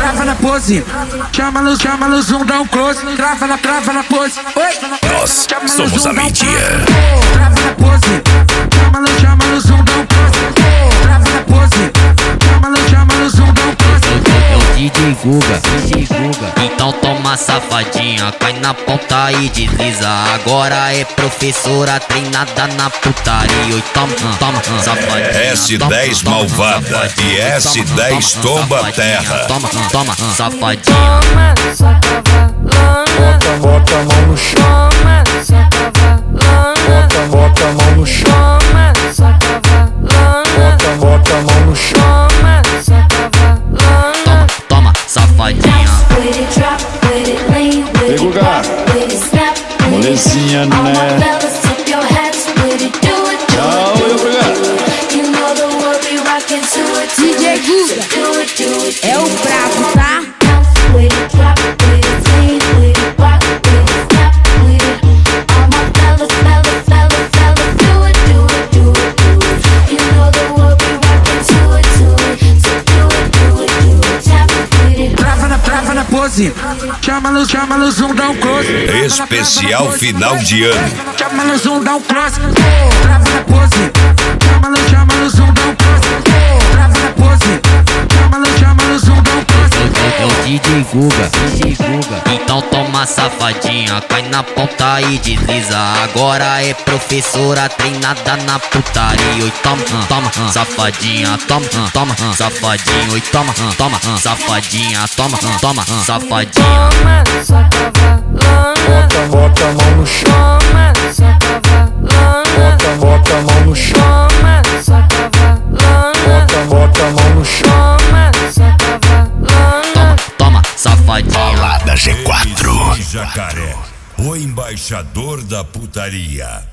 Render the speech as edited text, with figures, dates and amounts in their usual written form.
trava na pose. Chama no zoom, dá um close. Trava na pose. Oi. Nós somos a mídia. Trava na pose. Chama no zoom, dá um close. Trava na pose. Chama no zoom, dá um close. É o DJ Guga. Então toma safadinha, cai na ponta e desliza. Agora é professora treinada na putaria. Oi, toma, safadinha. S10 malvada e S10 tomba terra. Toma, safadinha. Toma, só cavalona. Bota a mão no chão. Toma, só cavalona. Bota a mão no chão. Toma, só cavalona. Bota a mão no chão. Toma, só cavalona. Toma, safadinha. Ei, Guga, molezinha, né? Tchau, eu obrigado. DJ Guga é o brabo, tá? Trava na pose. Chama no zoom, dá um close. Especial final de ano. Chama no zoom, dá um close. Trava na pose. Chama no zoom, dá um close. Trava na pose. Chama no zoom, dá um close. É o DJ Guga. Então toma safadinha, cai na ponta e desliza. Agora é professora treinada na putaria. Oi, toma, safadinha. Toma, safadinha. Oi, toma, safadinha. Toma, safadinha. Toma, só cavalona. Bota a mão no chão. Toma, só cavalona. Bota a mão no chão. Toma, só cavalona. Bota a mão no chão. Toma, só cavalona. Toma, safadinha. Balada G4. Jacaré, o embaixador da putaria.